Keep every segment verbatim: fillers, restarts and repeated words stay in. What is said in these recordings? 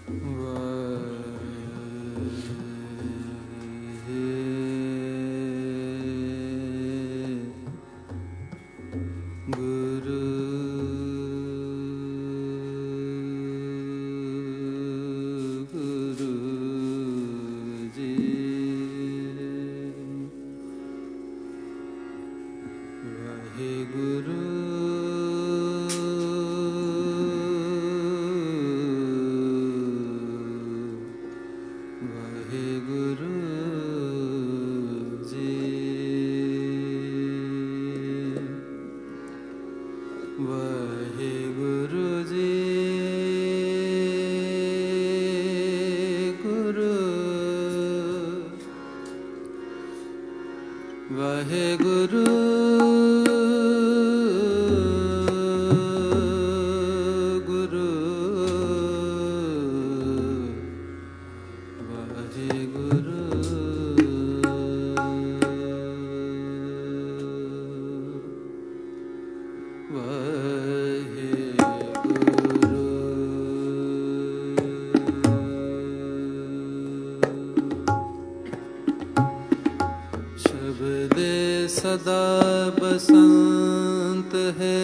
सदा बसंत है,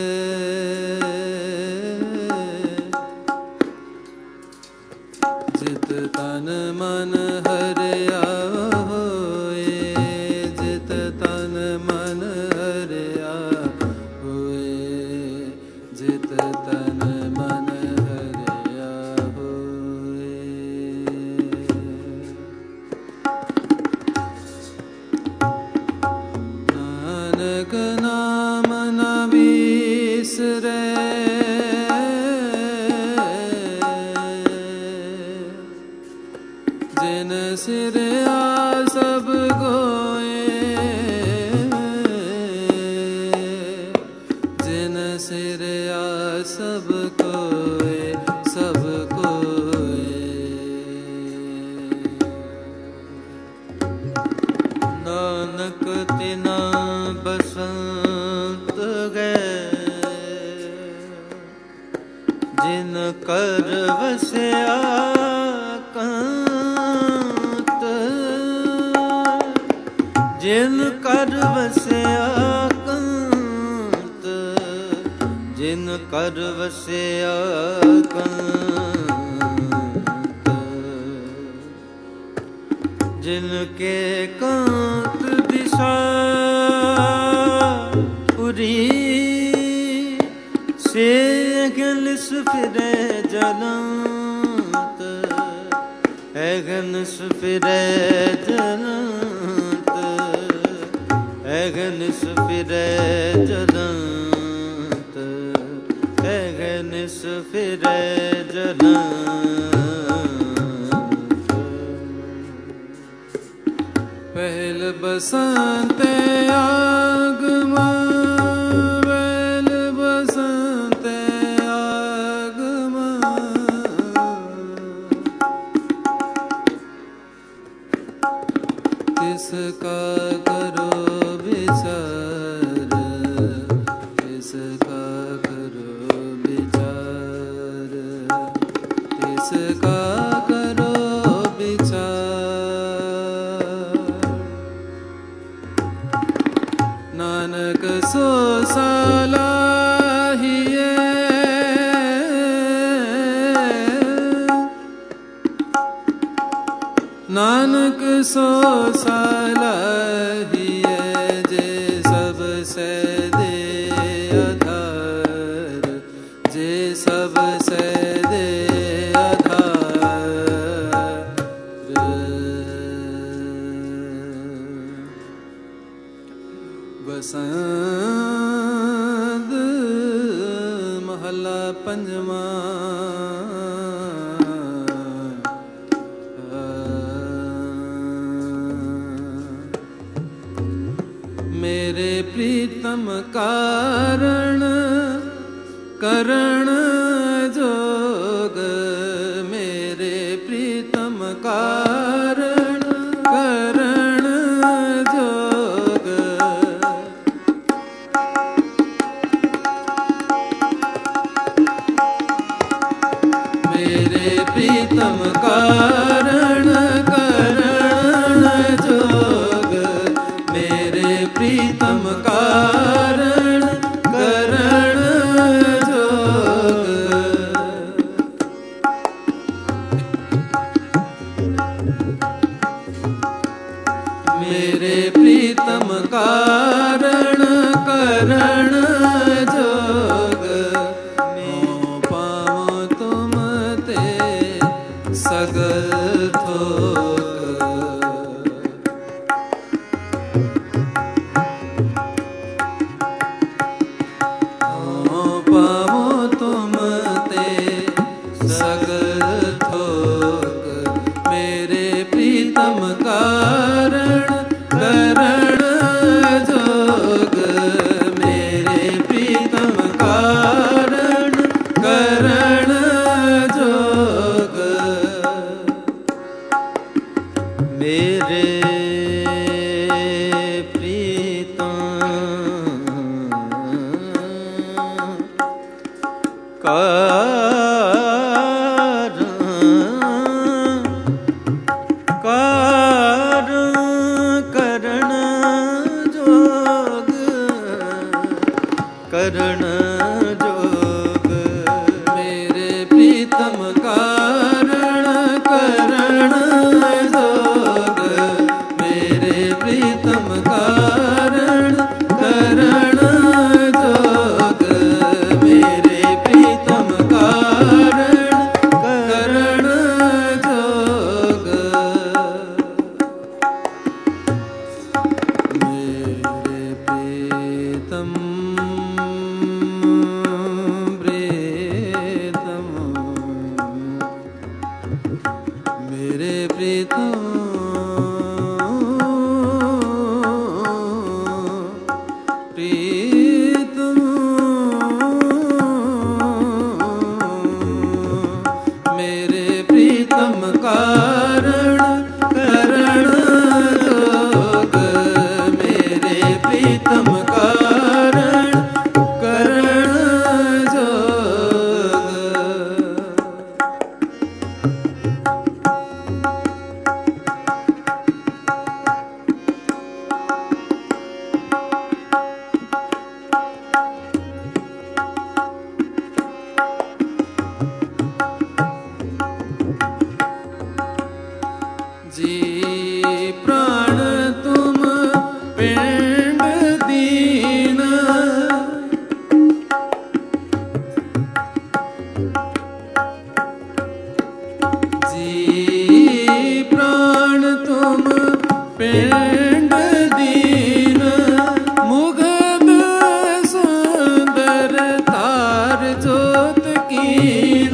जित तन मन हरिया होए, जित तन मन हरिया होए, जित तन मन हरिया होए। नानक नाम न बिसरै, जिन सिरया सब गोए, जिन सिरया सब कोए, सब कोए। नानक तिना बसंत गए, जिन कर वस्या कांत, जिन कर वस्या कांत, जिन कर वस्या कांत, जिनके कांत दिशा पुरी, से गलिस फिरे जलंत, एगनिस फिरे जलंत, एगनिस फिरे जलंत, एगनिस फिरे जलंत। पहल बसंत आगमा, पहल बसंत आगमा, तिसका करो विचार, तिसका करो विचार, तिसका करो विचार। नानक सो सलाहिए, नानक सो सलाहिए, जे सबसे दे आधार, जे सबसे दे आधार। बसंत महला पंजवा। मेरे प्रीतम कारण करण जोग, मेरे प्रीतम कारण करण जोग, मेरे प्रीतम कारण करण जोग, मेरे प्रीतम कारण करण जोग। मेरे प्रीतम कारण करण जोग, मोह पावो तुम ते सगल थोक। मोह पावो तुम ते सगल थोक, मेरे प्रीतम कारण करण जोग, मेरे प्रीतम कारण करण जोग। मेरे प्रीतम करण जोग, मेरे प्रीतम कारण करण जोग, मेरे प्रीतम कारण करण जोग, मेरे प्रीतम कारण करण जोग। मेरे प्रीतम मेरे प्रीतम प्रीतम, मेरे प्रीतम कारण करण जोग, मेरे प्रीतम कारण करण जोग। जी प्राण तुम पिंड दीन, जी प्राण तुम पिंड दीन, मुग्ध सुंदर तार ज्योत कीन।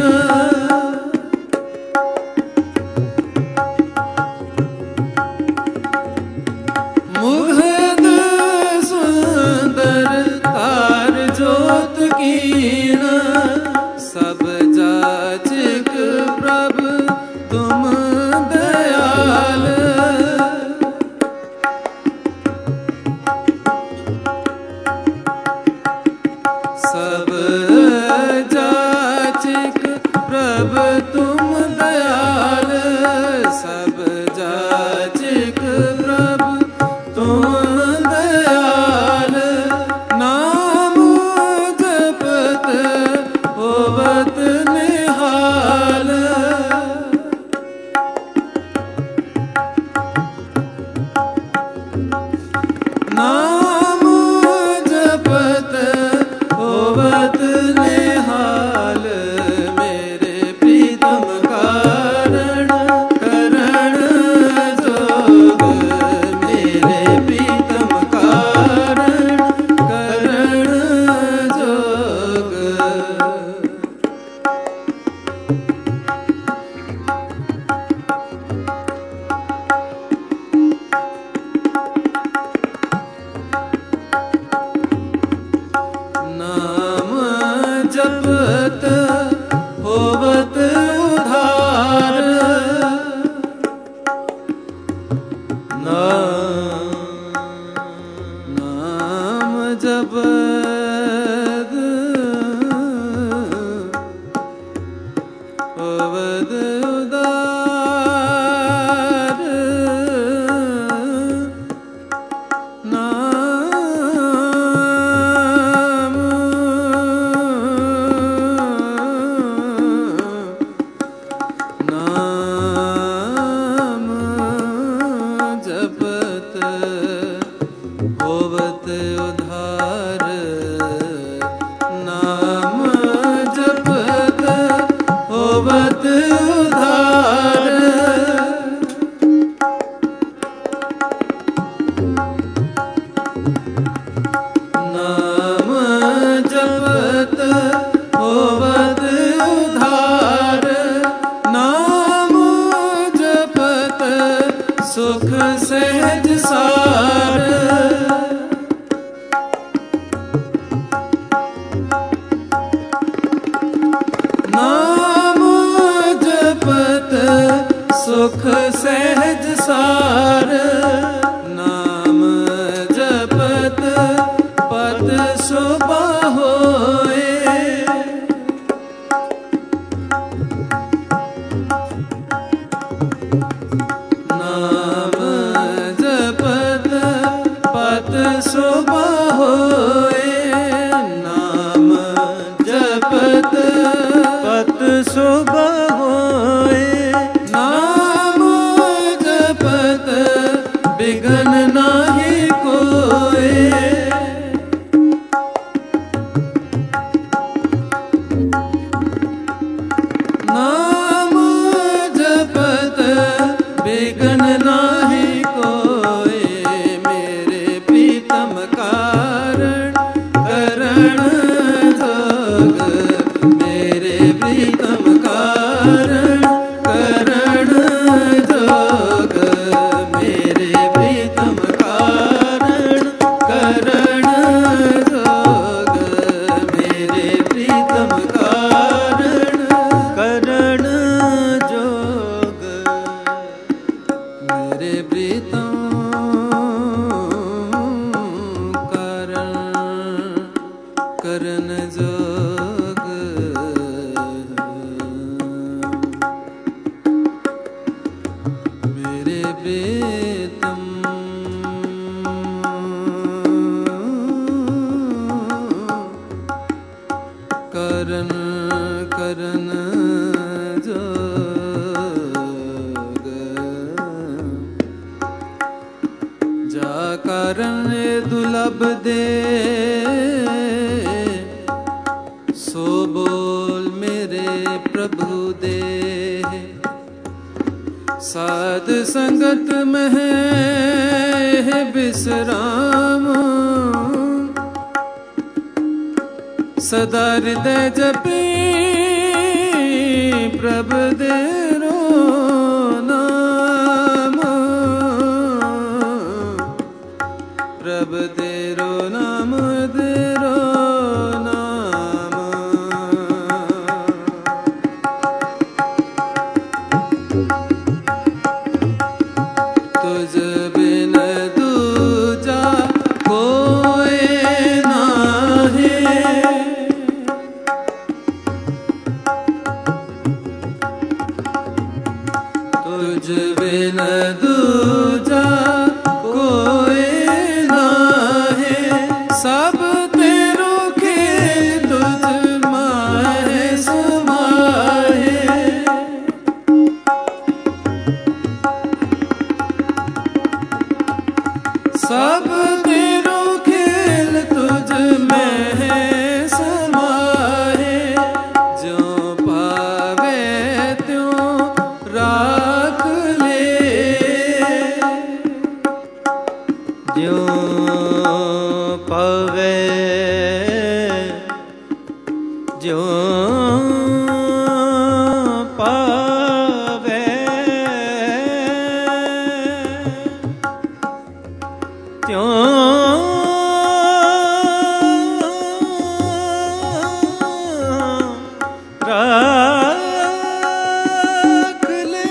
मुग्ध सुंदर तार ज्योत कीन, सब जाचिक प्रभु तुम दयाल। सब जाचिक प्रभु तुम दयाल, सब जाचिक प्रभु तुम दयाल। नाम जपत होवत निहाल, नाम जपत होवत निहाल, मेरे प्रीतम का होवत उदार नाम नाम जपत होवत उधार नाम जपत होवत उधार नाम जपत होवत उधार नाम जपत सुख सहज सार नाम जपत सुख सहज सार नाम जपत पद शोभा होए नाम जपत पद शोभा होए नाम जपत पद शोभा होए नाम जपत बिघन नाही कोई नाम जपत बिघन नाही कोई मेरे प्रीतम कारण करण जोग मेरे प्रीतम कारण करण जोग मेरे प्रीतम कारण करण जोग मेरे प्रीतम कारण करण जोग मेरे प्रीतम कारण करण जोग मेरे प्रीतम करण करण जोग जा कारण दुलभ दे सो बोल मेरे प्रभु दे साध संगत में है विश्राम सदा हृदय जपी प्रभु देरो नाम प्रभु देरो नाम देरो नाम तुझ बिन दूजा कोई नाहि तुझ बिन दूजा कोई नाहि सब तेरो खेल तुझ माहे समाहे सब तेरो खेल तुझ में है समाहे जो पावे त्यों राख ले जो पावे जो पावे त्यों राख ले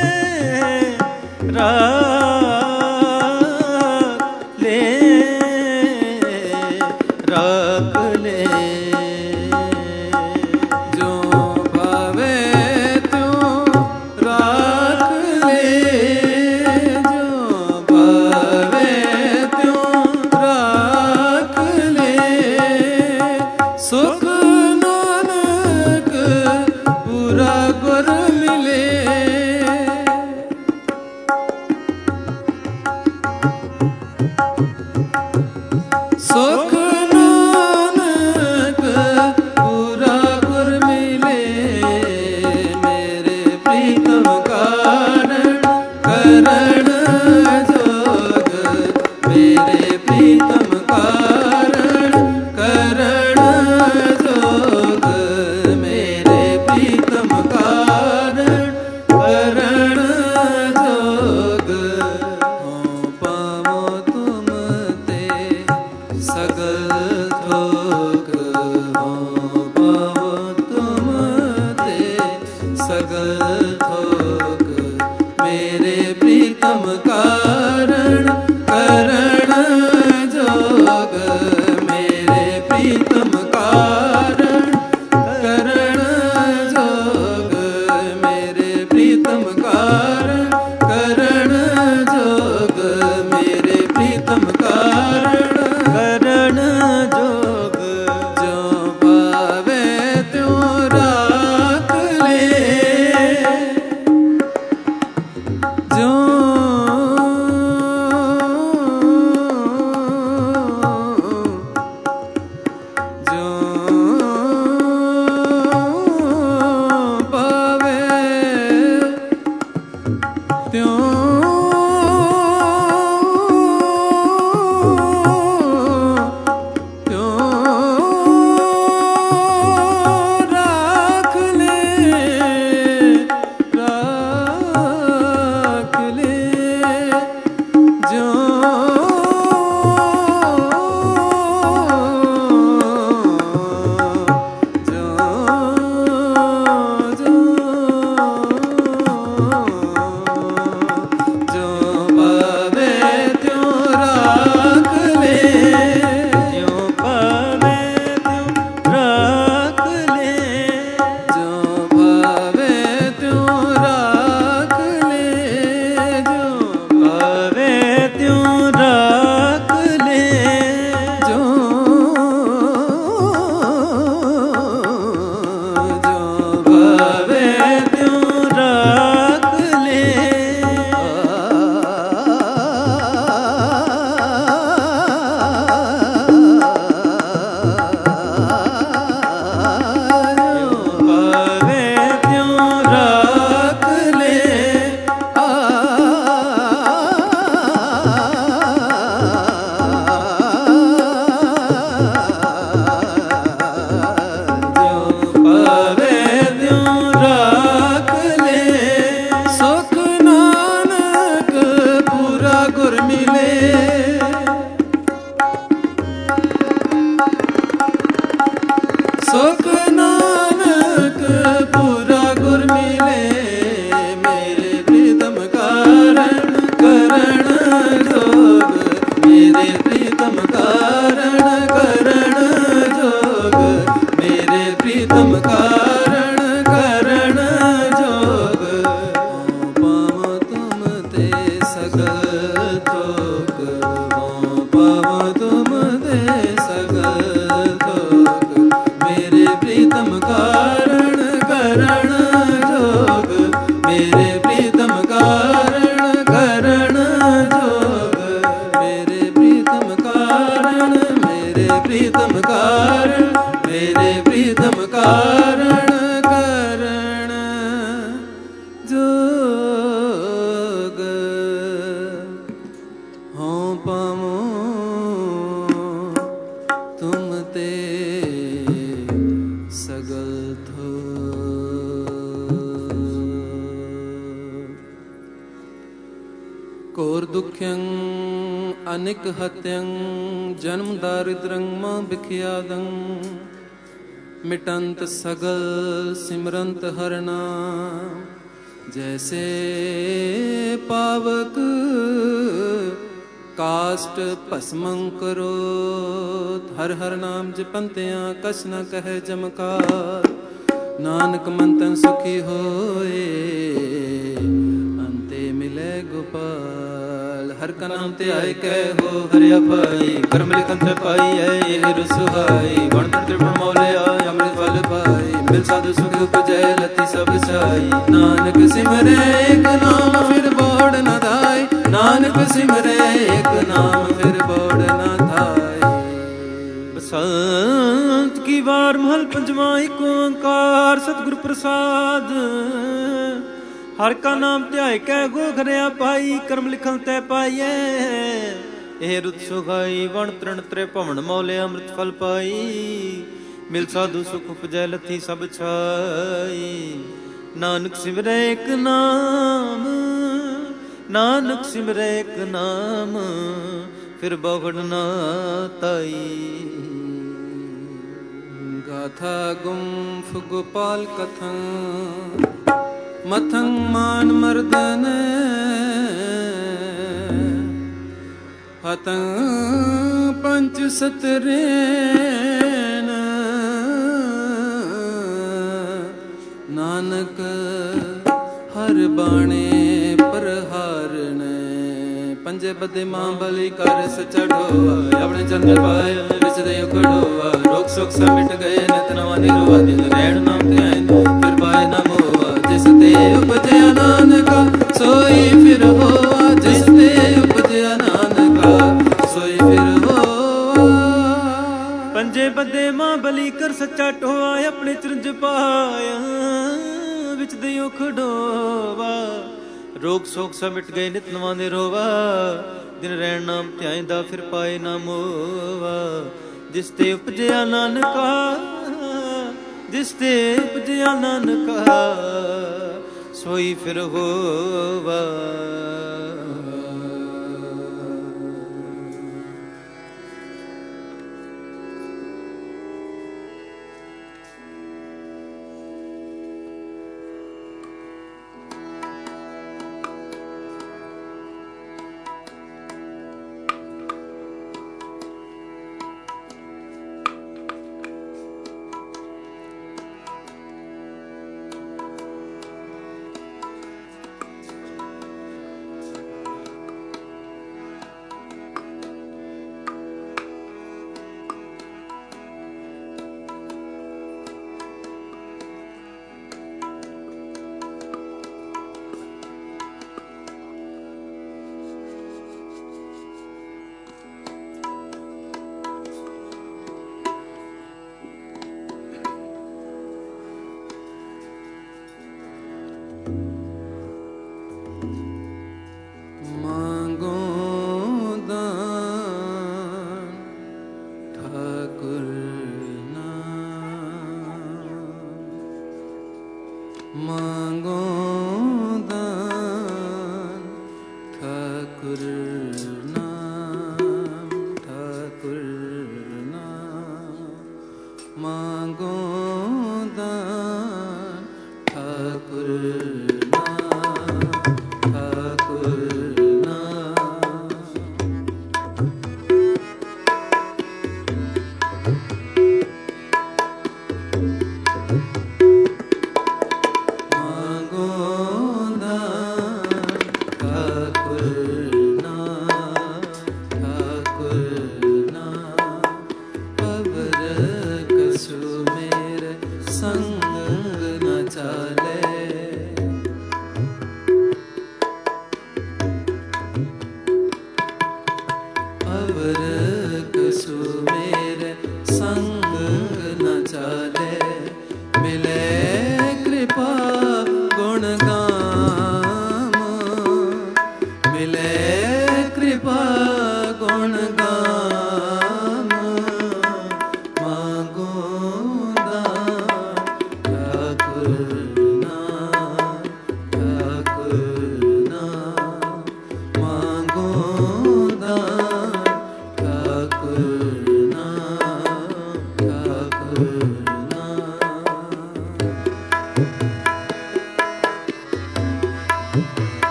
राख ले राख ले जो भावे त्यों थोक मेरे प्रीतम कारण करण जोग मेरे प्रीतम कारण करण जोग मेरे प्रीतम कारण करण जोग मेरे प्रीतम कारण करण जोग जो भावे त्यों राख ले जो सुख नानक पूरा गुर मिले मेरे प्रीतम कारण करण जोग मेरे प्रीतम कारण करण जोग मेरे प्रीतम कारण करण जोग पाव तुम ते सगल थोक पाव तुम ते सगल थोक मेरे प्रीतम कारण करण जोग मेरे प्रीतम कारण करण जोग मेरे प्रीतम कारण मेरे प्रीतम कारण मेरे प्रीतम कारण करण जोग हों पामो तुम ते सगल थो कोर दुख्यं अनिक हत्यं जन्म दारिद्रं मां बिख्यादं मिटंत सगल सिमरंत हरना जैसे पावक काष्ट भस्मं करो हर हर नाम जपंत्या कछ न कहे जमकार नानक मंतन सुखी होए अंते मिले गोपाल हर का नाम ते आए कह हो हरिया पाई कर्म लिखन ते पाई है ये रसुहाई वण त्रिपुर मौले आय अमृत फल पाई मिल साधु सुख उपजय लती सब छाई नानक सिमरे एक नाम फिर बोड़ न धाय नानक सिमरे एक नाम फिर बोड़ न धाय बसंत की बार महल पंचवा एक ओंकार सतगुरु प्रसाद हर का नाम ध्याय कै गो घरिया पाई कर्म लिखन तै पाइए ਇਹ ਰੁੱਤ ਸੁਖਾਈ ਵਣ ਤ੍ਰਿਣ ਤ੍ਰੇ ਭਵਨ ਮੌਲੇ ਅੰਮ੍ਰਿਤ ਫਲ ਪਾਈ ਮਿਲ ਸਾਧੂ ਸੁਖ ਉਪਜੈ ਲੱਥੀ ਸਭ ਛਾਈ ਨਾਨਕ ਸਿਮਰੈ ਇੱਕ ਨਾਮ ਨਾਨਕ ਸਿਮਰੈ ਇੱਕ ਨਾਮ ਫਿਰ ਬਹੁੜ ਨਾ ਤਾਈ गाथा गुम्फ गोपाल कथं मथंग मान मर्दन हतंग पंच सतरेन नानक हर बाणे पर हारन पंजे बदे मां बलि कर सचा ढोवा अपने चंद्र पाय विच दे खड़ोवा रोग सुख सब मिट गए नित नवा निरवा दिन रैण नाम ते आइंद फिर पाए ना मोवा जिस ते उपजया नानका सोई फिर होवा जिस ते उपजया नानका सोई फिर होवा पंजे बदे मां बलि कर सचा ढोवा अपने चरंज पाया विच दे खड़ोवा रोग सोग सब मिट गए नित नवा निरोवा दिन रैण नाम ध्याइंदा फिर पाए ना मोवा जिस ते उपजया नानका जिस ते उपजया नानका सोई फिर होवा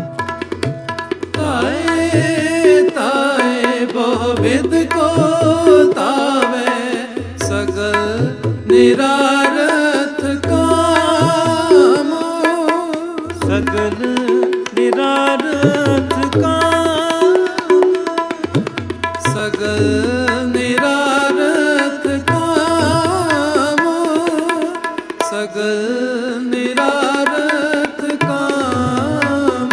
ताए ताए बहु विद को निरारथ काम, सगल निरारथ काम, सगल निरारथ काम, सगल निरारथ काम,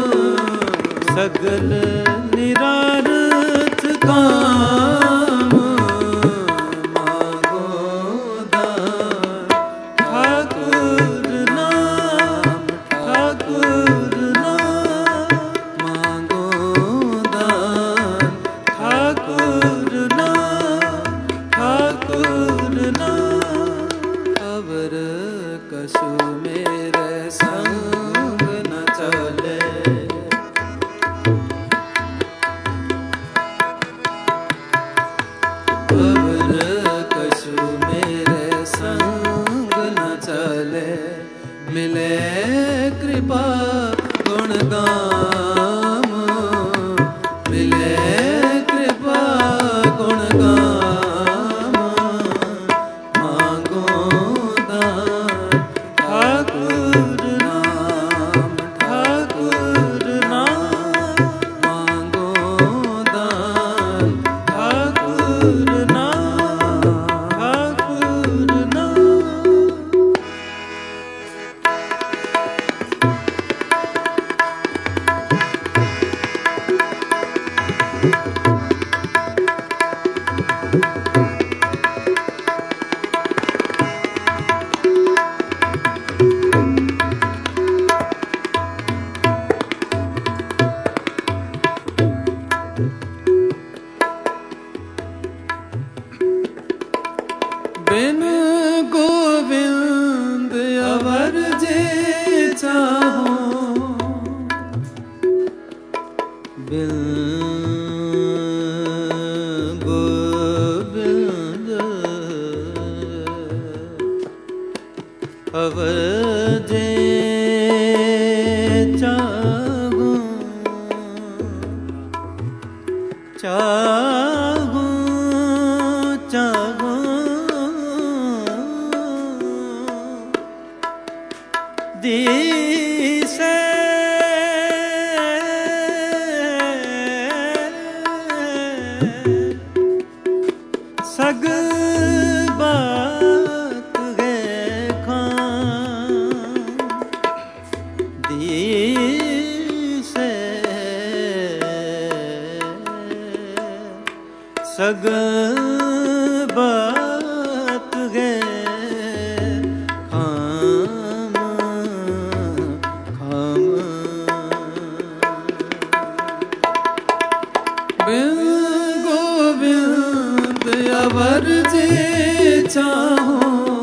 सगल निरारथ काम, मांगो दान ठाकुर नाम, ठाकुर नाम, मांगो दान ठाकुर नाम, ठाकुर नाम। अवर कछु मेरे संग न चले, अवर कछु मेरे संग न चले, मिले कृपा गुण गाम, मिले कृपा गुण गाम, मांगो दान ठाकुर नाम, ठाकुर नाम, मांगो दान ठाकुर नाम, ठाकुर नाम। बिन गोविंद अवर जे चाहो, बिन गोविंद अवर जे चाहूं, चाहूं, चाहूं, दिसे सग बात है खां, दिसे सग बात है खाम, खाम। बिन गोविंद अवर जे चाहो,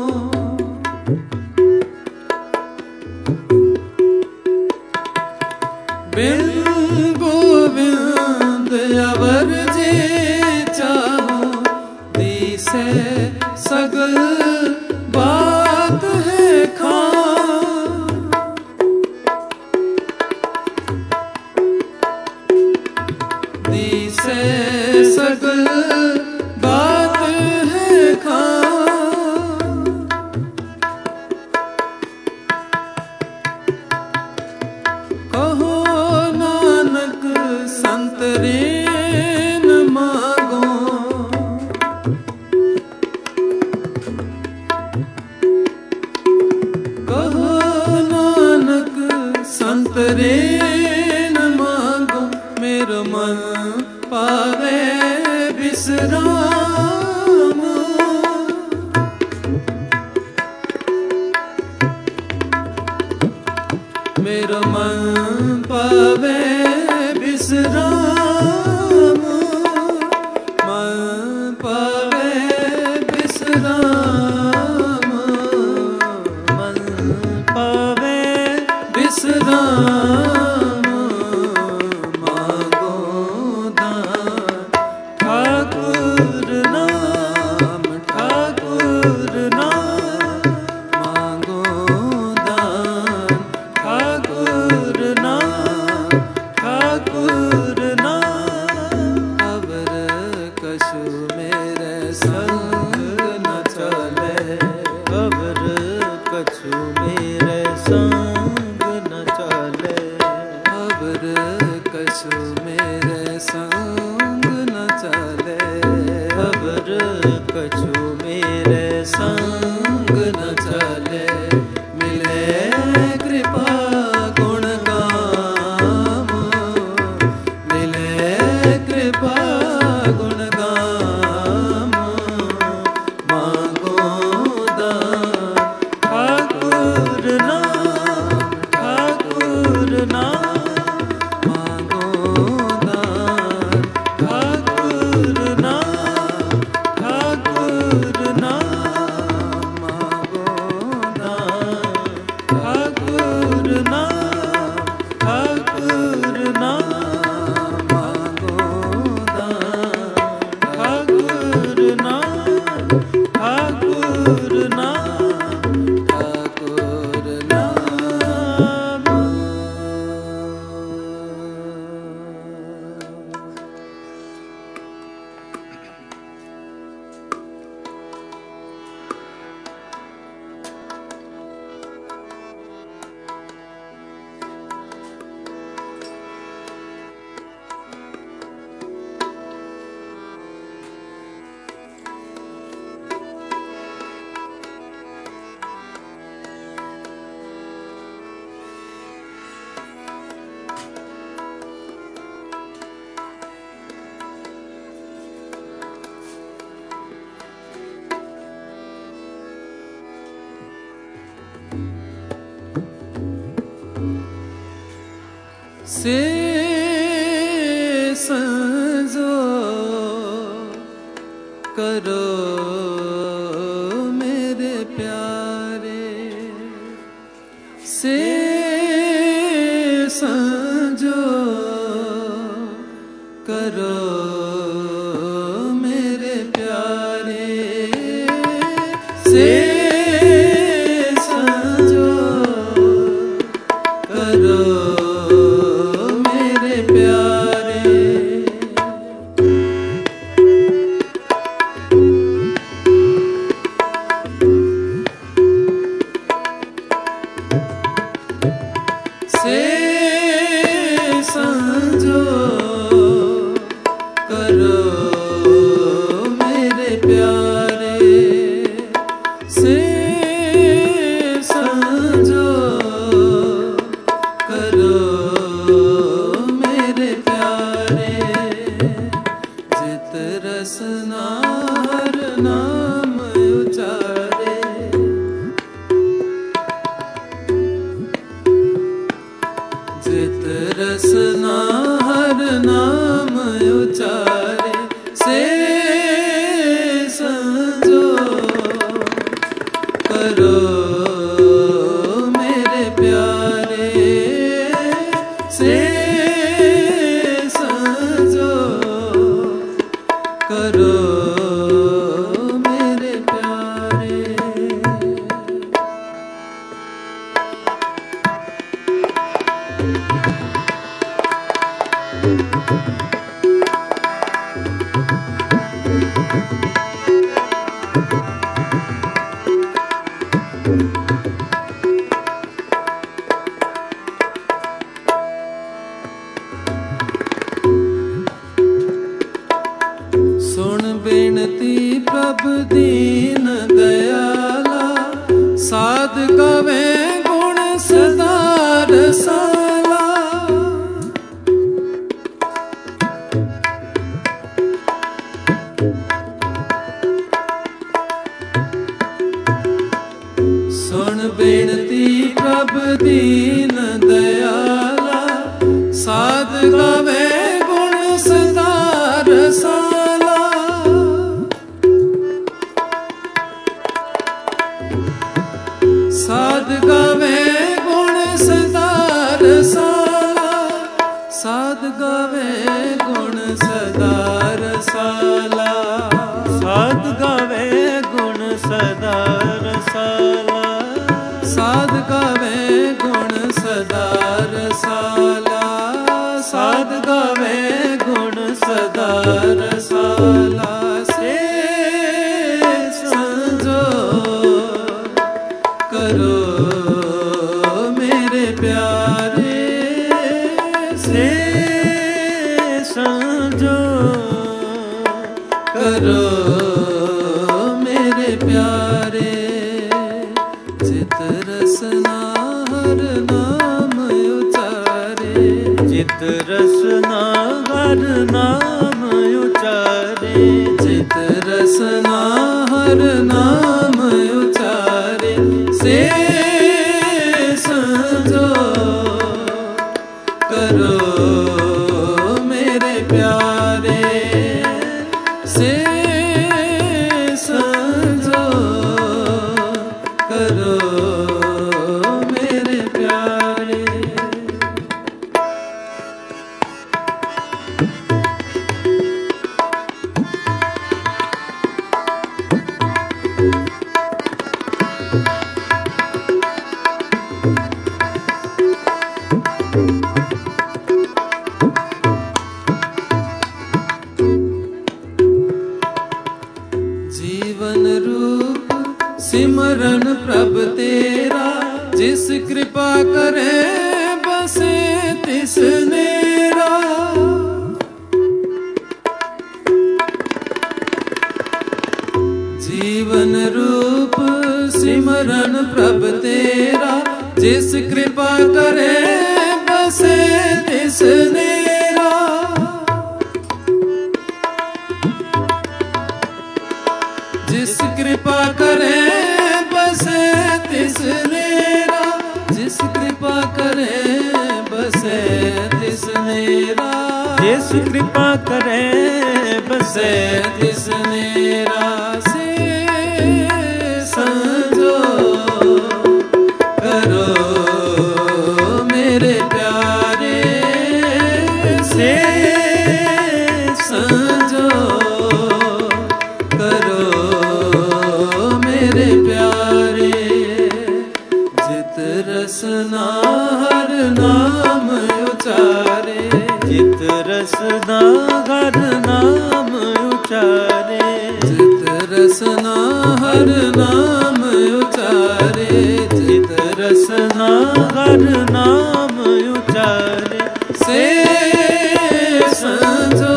बिन गोविंद अवर जे चाहो, दिसे सगल बात है खां, दिसे सगल बात है खां, कहो नानक संत रेन मांगो, कहो नानक संत रेन मांगो, मेरो मन पावे विश्राम, मेरो मन पावे विश्राम, मन पावे विश्राम, मन पावे विश्राम, मांगो दान ठाकुर नाम, ठाकुर नाम, मांगो दान ठाकुर नाम, ठाकुर नाम। अवर कछु मेरे संग न चले, कछु मेरे संग न चले, मिले कृपा गुण गाम, मिले कृपा गुण गाम, मांगो दान ठाकुर नाम, ठाकुर नाम, मांगो दान ठाकुर नाम, ठाकुर नाम, मांगो दान ठाकुर नाम, ठाकुर नाम, मांगो दान ठाकुर नाम, ठाकुर नाम, ठाकुर नाम। से संजो करो मेरे प्यारे, से संजो करो मेरे प्यारे, से संजो करो मेरे प्यारे, से संजो करो मेरे प्यारे, से संजो करो मेरे प्यारे, जित रसना हर नाम उचारे, जित रसना हर नाम उचारे, से संजो करो मेरे प्यारे, से संजो करो मेरे प्यारे। सुन बेनती प्रभु दीन दयाला, साध कवे गुण सदा रसाला, सुन बेनती प्रभु दीन दयाला, साध कवे गुण सदा रसाला, साध गावे गुण सदा रसाला, साध गावे गुण सदा रसाला, साध गावे गुण सदा रसाला, साध गावे गुण सदा रसाला, साध गावे गुण सदा रसाला, से संजो करो मेरे प्यारे, से संजो करो प्यारे। चित रसना हर नाम उचारे, चित रसना हर नाम उचारे, चित रसना हर नाम उचारे। से संजो करो मेरे प्यारे, से संजो करो मेरे प्यारे। जीवन रूप सिमरन प्रभ तेरा, जिस कृपा करे बसे तिस नेरा। जीवन रूप सिमरन प्रभ तेरा, जिस कृपा करे बसे तिस नेरा। जिस कृपा करे बसे तिस नेरा, जिस कृपा करे बसे तिस नेरा। जिस कृपा करे बसे तिस नेरा। से संजो करो मेरे प्यारे, से संजो करो मेरे प्यारे। जित रसना हर नाम उचारे, चित रसना हर नाम उचारे, चित रसना हर नाम उचारे। चित रसना हर नाम उचारे। से संजो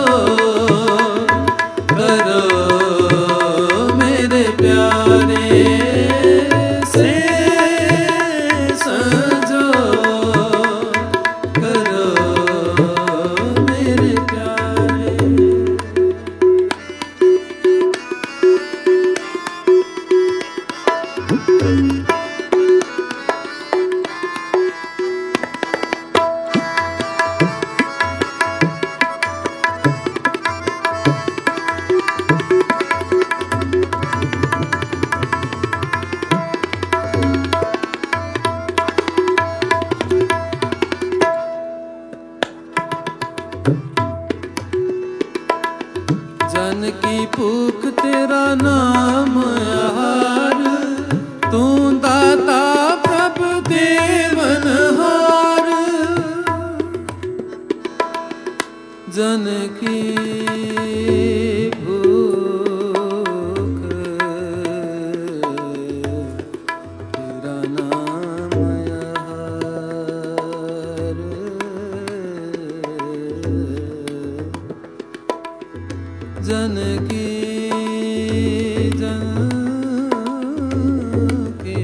करो मेरे प्यारे, से संजो करो मेरे प्यारे। जन की भूख तेरा नाम आहार, तू दाता प्रभु देवनहार। जन की भूख तेरा नाम आहार। जन की जन के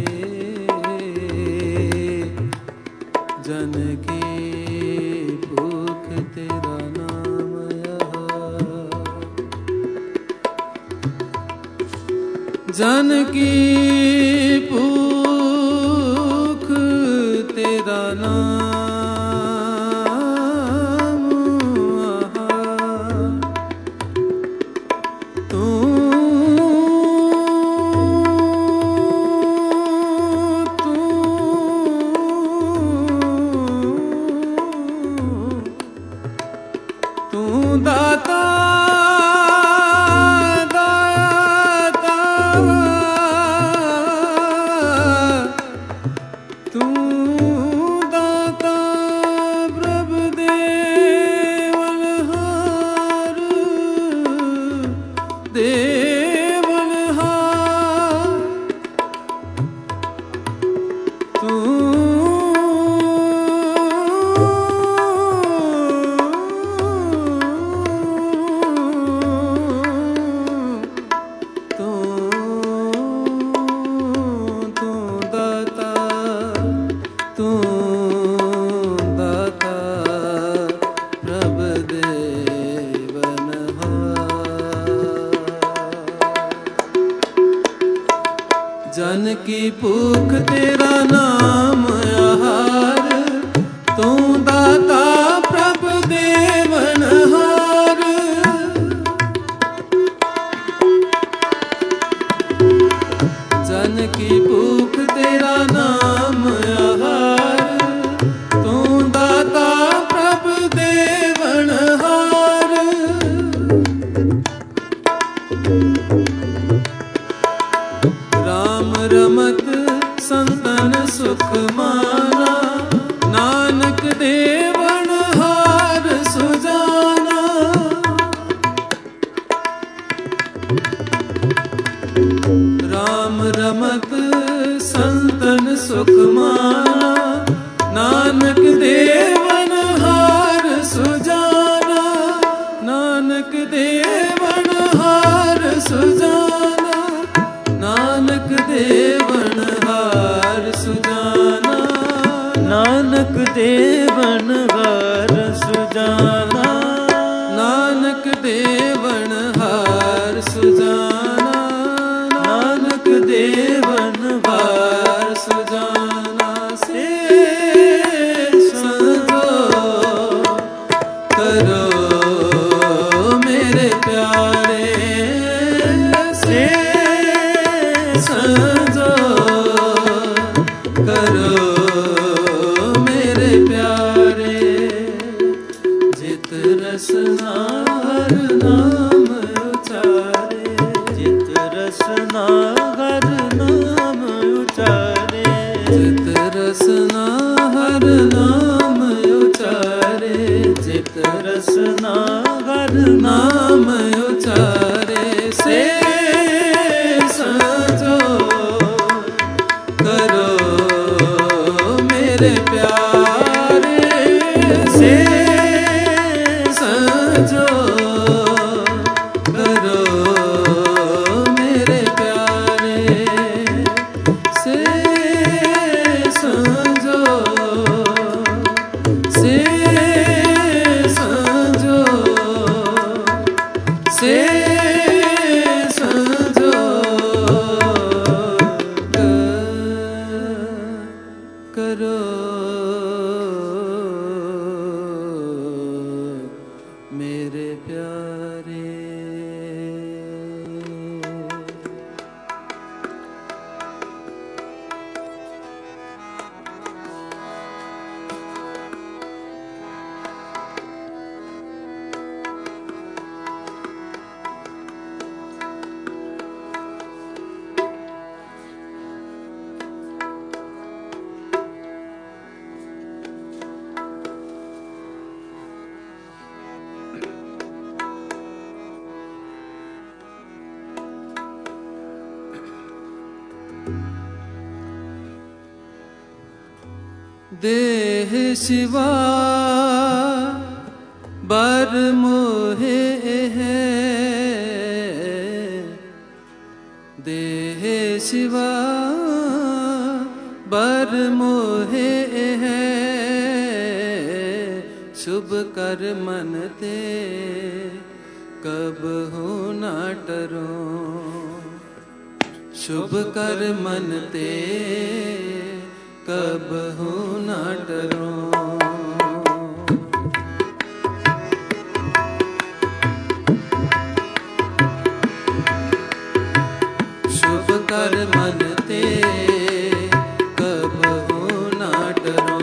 जन की भूख तेरा नाम आहार। जन की भूख तेरा नाम आहार। तू तू तू दाता दाता जन की भूख तेरा नाम आहार, तू दाता प्रभु देवनहार। जन की भूख तेरा नाम आहार, तू दाता प्रभु देवनहार। राम रमत संतन सुख माना, नानक देवनहार सुजाना। राम रमत संतन सुख माना, नानक देवनहार सुजाना। नानक देवनहार सुजाना, नानक देवनहार सुजाना। नानक देवनहार सुजाना। नानक देवनहार सुजाना। नानक देवनहार सुजाना। से संजो करो मेरे प्यारे, से संजो करो मेरे प्यारे। जित रसना हर नाम उचारे, जित रसना हर नाम उचारे। जित रसना हर नाम उचारे। जित रसना हर नाम उचारे। से संजो करो मेरे प्यारे, से संजो करो मेरे प्यारे। से संजो, से संजो, से संजो करो मेरे प्यारे। देह शिवा बर मोहे है, देह शिवा बर मोहे है। शुभ कर मन ते कब हो ना टरो, शुभ कर मन ते कब हो ना डरो। शुभ कर मन ते कब हो ना डरो।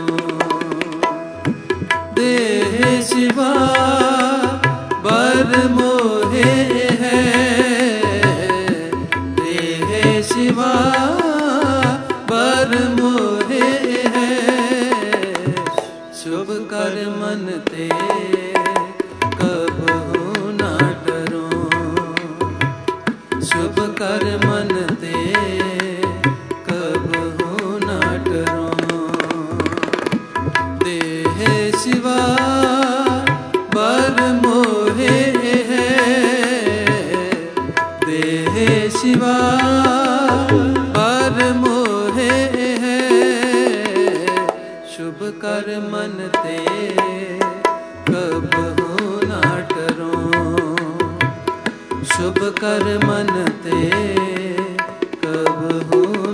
देह शिवा बर मोहे है, देह शिवा बर मोहे है। शुभ कर मन ते कब हो ना डरो, शुभ कर मन ते कब हो ना डरो। देह शिवा बर मोहे है, देह शिवा बर मोहे है। शुभ कर मन ते कब हो ना डरो, शुभ कर मन ते कब हो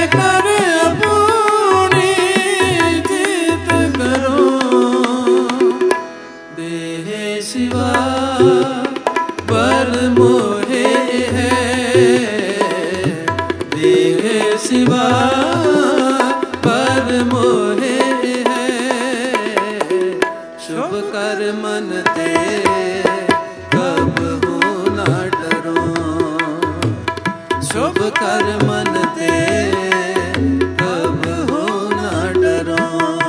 कर अपनी जीत करो। देह शिवा पर मोहे है, देह शिवा पर मोहे है। शुभ कर मन ते कब हो ना डरो, शुभ कर मन ते कब हो ना डरो।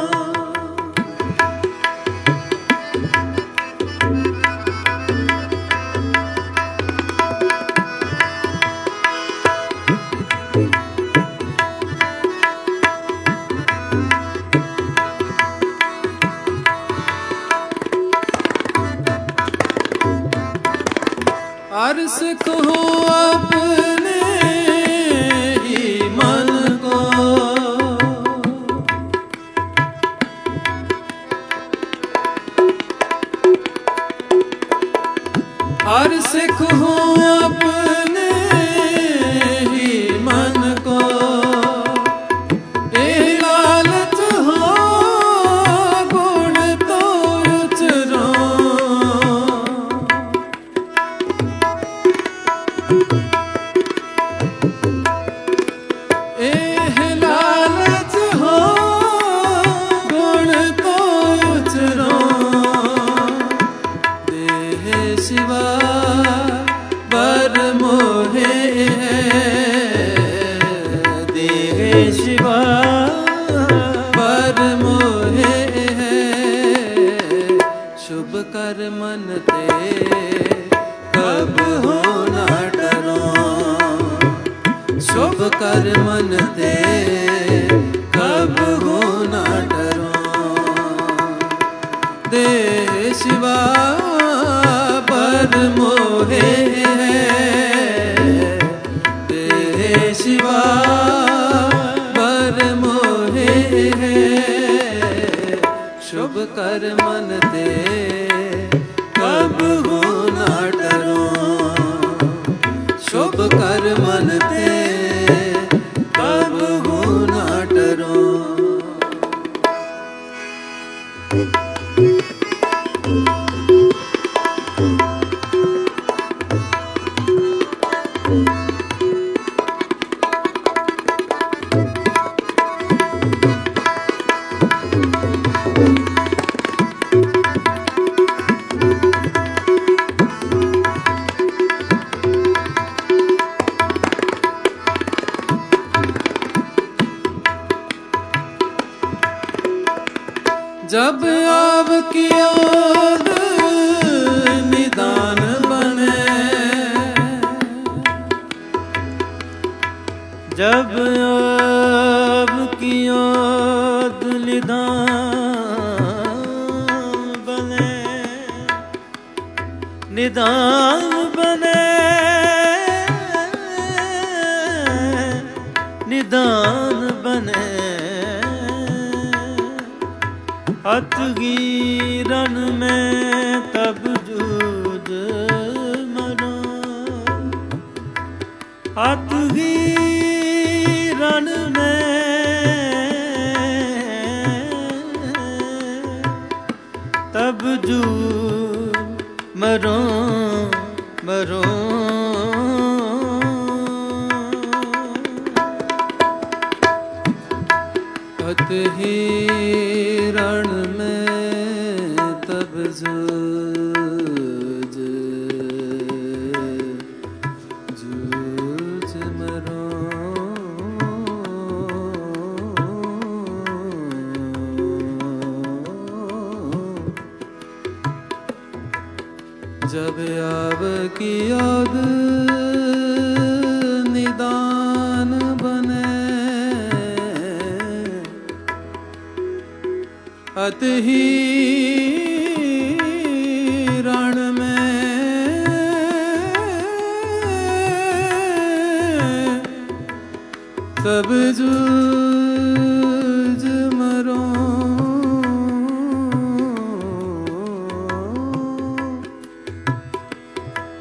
अर्स कहो अपने ही मन को, अर्स कहो अपने ही मन को। ए लालच हो गुण तो उचरो, एह लालच हो गुण तो उचरो। देह शिवा पर मोहे है, देह शिवा पर मोहे है। शुभ कर मन ते कब हो ना डरो, शुभ कर मन ते कब हो ना डरो। देह शिवा पर मोहे है, देह शिवा पर मोहे है। शुभ कर मन ते कब हो ना डरो, शुभ कर मन ते कब हो ना डरो। जब आपकी याद निदान बने, जब आपकी याद निदान बने, निदान बने, निदान बने। अतगीरन में तब जूझ मरो, अतगीरन में तब जूझ मरो, मरो। अतहीरण में तब जूझ जूझ मरो। जब आब की याद निदान बने, अतहीरण में तब जूझ मरो।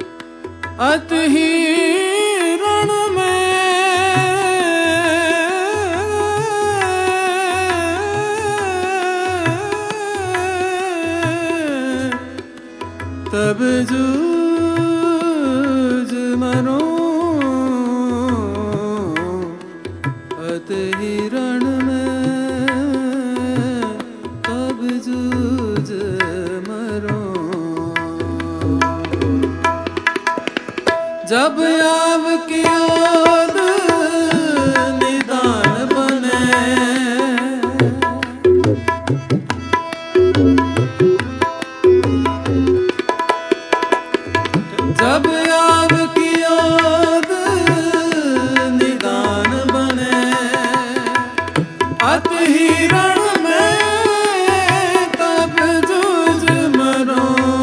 अतहीरण में जूझ मरो अत हिरण में कब जूझ मरो। जब आव की ओद निदान बने जब आव की ओद निदान बने अत हिरण में तब जूझ मरो।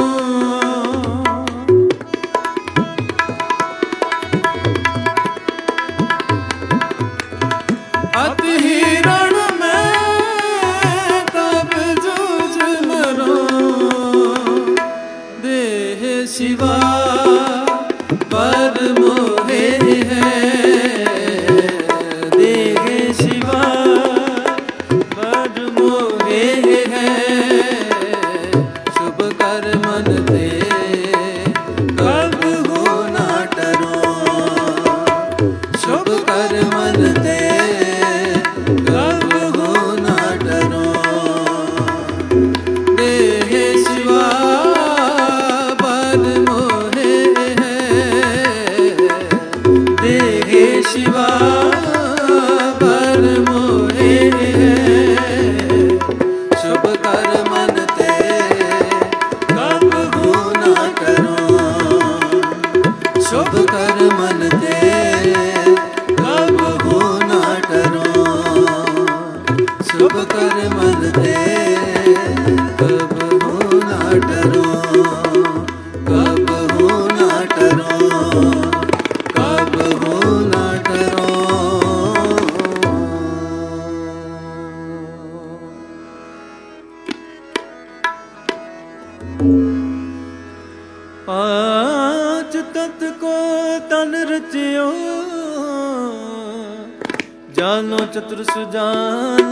अत हिरण में तब जूझ मरो। देह शिवा पर मोहे है देह शिवा पर मोहे है। शुभ कर मन ते कब हो ना डरो। शुभ कर मन ते कब हो ना डरो। देह शिवा पर मोहे है देह शिवा पर मोहे है। शुभ कर मन ते कब हो ना करो। शुभ कर मन ते कब हो ना डरो। शुभ कर मन ते कब हो ना डरो। कब हो ना डरो। कब हो ना डरो। पांच तत्व को तन रचियो जानो चतुर सुजान।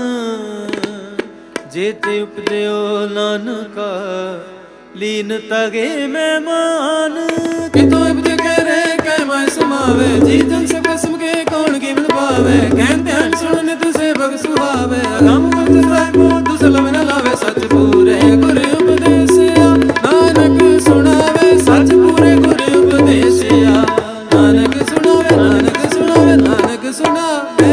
जेते उपजयो नानका लीन तगे मेहमान। कितो उपजे कह रहे कह मैं समावे जी जन से कसम के कौन की मिल पावे। कहन ध्यान सुन तुसे भग सुहावे। अगम गुप्त साहिबो दुसलम न लावे। सच पूरे गुरु उपदेसिया नानक सुनावे। सच पूरे गुरु उपदेसिया नानक सुनावे। नानक सुनावे नानक सुनावे।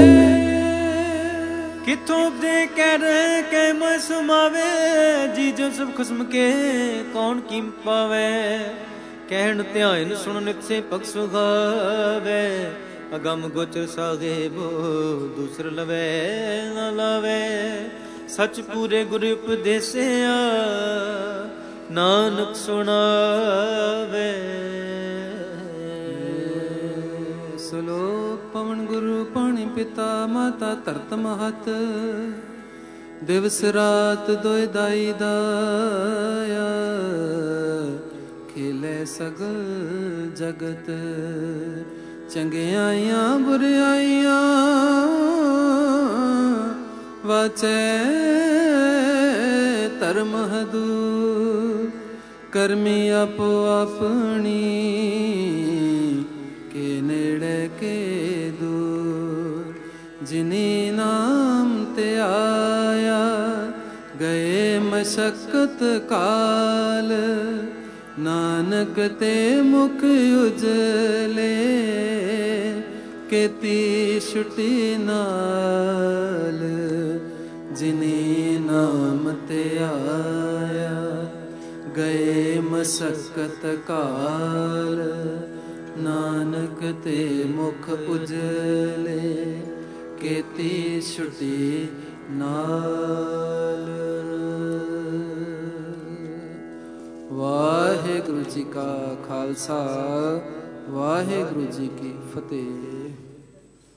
किथों दे कह रहे कह मैं समावे जी जो सब खसम के कौन कीम पावे। कहन ध्यान सुन नित से पग सुहावे। अगम गोचर साहेबो दूसर लवे न लावे। सच पूरे गुरु उपदेसिया नानक सुनावे। सलोक पवन गुरु पाणी पिता माता तरत महत। दिवस रात दोय दाई दाया। खेले सगल जगत चंगियाइयां बुराइयां। वाचे धर्म दूर करमी आपो अपनी। के नेड़े के दूर जिनी नाम ते आया। गए मशक्कत काल नानक ते मुख उजले। केती छुटी नाल जिनी नाम ते आया। गए मशक्कत काल नानक ते मुख उजले। केती छुटी नाल। वाहिगुरु जी का खालसा वाहिगुरु जी की फतेह।